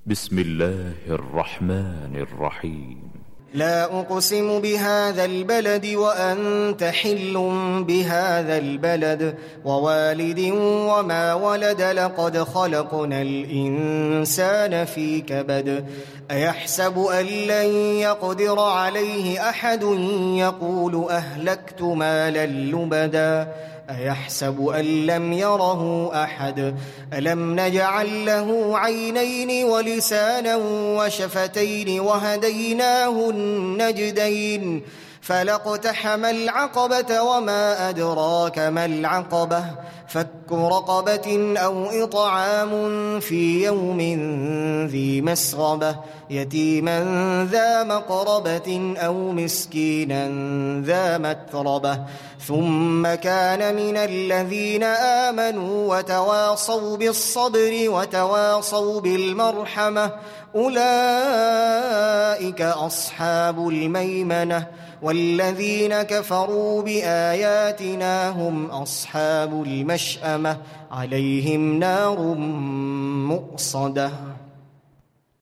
بسم الله الرحمن الرحيم. لا أقسم بهذا البلد وأنت حل بهذا البلد ووالد وما ولد لقد خلقنا الإنسان في كبد أيحسب أن لن يقدر عليه أحد يقول أهلكت مالا لبدا أيحسب أن لم يره أحد ألم نجعل له عينين ولسانا وشفتين وهديناه النجدين فلاقتحم العقبة وما أدراك ما العقبة فك رقبة أو إطعام في يوم ذي مسغبة يتيما ذا مقربة أو مسكينا ذا متربة ثم كان من الذين آمنوا وتواصوا بالصبر وتواصوا بالمرحمة أولئك أصحاب الميمنة والذين كفروا بآياتنا هم أصحاب المشأمة عليهم نار مؤصدة.